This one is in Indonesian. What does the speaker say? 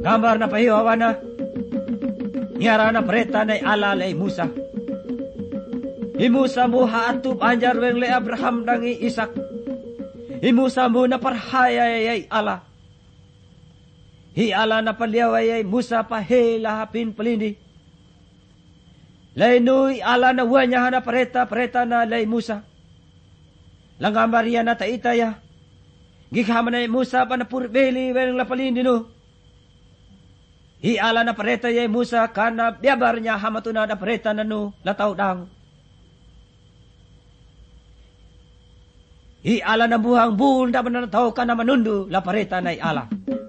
Gambar na pahiwawa na. Niara na preta na ala lay Musa. Imusa mo haatub anjar weng le Abraham dangi Isak. Imusa mo na parhayay ala. Hi ala na paliaway Musa pahela hapin pelindi. Lay nuy ala na wanya na preta na lay Musa. Langambar yan na taitaya. Gikhaman na Musa pa na purbeli weng la palindi no. Hi ala na preta yay Musa kana biabar niya hamatuna na preta na no lataw dang. Hi ala na buhang buhul na manataw ka na manundu la preta na ala.